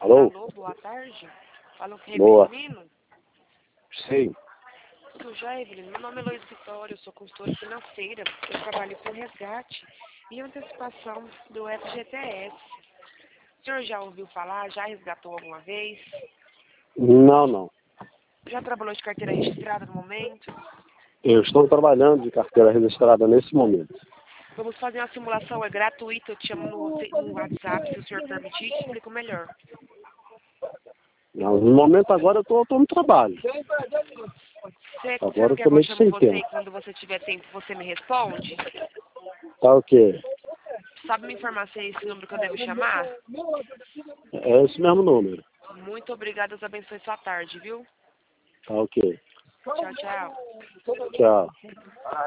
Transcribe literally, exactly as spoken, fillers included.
Alô? Alô, boa tarde. Falou com a Boa. Evelino? Sim. Tudo já, Evelino? Meu nome é Luiz Vitória, eu sou consultora financeira. Eu trabalho com resgate e antecipação do F G T S. O senhor já ouviu falar? Já resgatou alguma vez? Não, não. Já trabalhou de carteira registrada no momento? Eu estou trabalhando de carteira registrada nesse momento. Vamos fazer uma simulação, é gratuita. Eu te chamo no, no WhatsApp, se o senhor permitir, te explico melhor. Não, no momento agora eu estou no trabalho. Você, você Agora não eu quer estou que eu meio chame sem você tempo. e quando você tiver tempo você me responde? Tá o quê? Sabe me informar se é esse número que eu devo chamar? É esse mesmo número. Muito obrigada, Deus abençoe sua tarde, viu? Tá ok. Tchau, tchau. Tchau.